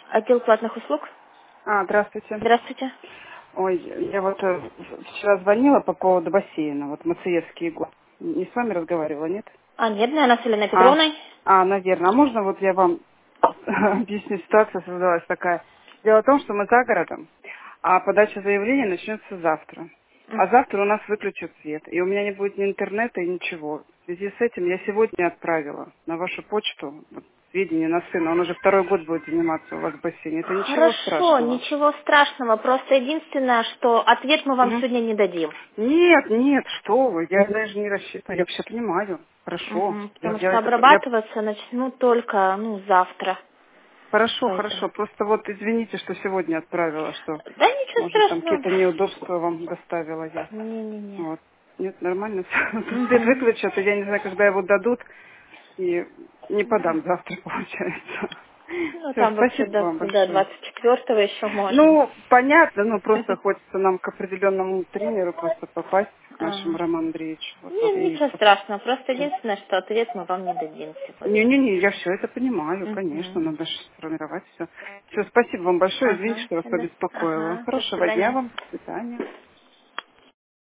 Отдел платных услуг. Здравствуйте. Здравствуйте. Ой, я вот вчера звонила по поводу бассейна, вот Мациевский год. Не с вами разговаривала, нет? Нет, наверное, с Еленой А, Петровной. наверное. А можно вот я вам объясню, ситуация создалась такая. Дело в том, что мы за городом, а подача заявления начнется завтра. А завтра у нас выключат свет, и у меня не будет ни интернета, и ничего. В связи с этим я сегодня отправила на вашу почту вот, сведения на сына. Он уже второй год будет заниматься у вас в бассейне. Это ничего Хорошо, страшного. ничего страшного. Просто единственное, что ответ мы вам Мгм. сегодня не дадим. Нет, нет, что вы, я даже не рассчитываю, я все понимаю, хорошо. Потому что обрабатываться начну только, завтра. Хорошо, Поэтому. хорошо, просто вот извините, что сегодня отправила, что, Да ничего может, там страшного. какие-то неудобства вам доставила я. Не-не-не. Вот. Нет, нормально. Свет Мгм. выключат, и я не знаю, когда его дадут, и не подам завтра, получается. Все, Там вообще спасибо до, вам до большое. 24-го еще можно. Ну, понятно, ну просто хочется нам к определенному тренеру просто попасть, к нашему Ага. Роману Андреевичу. Вот, и Ничего страшного. Просто единственное, что ответ мы вам не дадим сегодня. не-не-не, я все это понимаю, конечно, Мгм. надо же сформировать все. Все, спасибо вам большое, извините, Ага. что вас побеспокоила. Ага. До Хорошего дня свидания. вам, до свидания.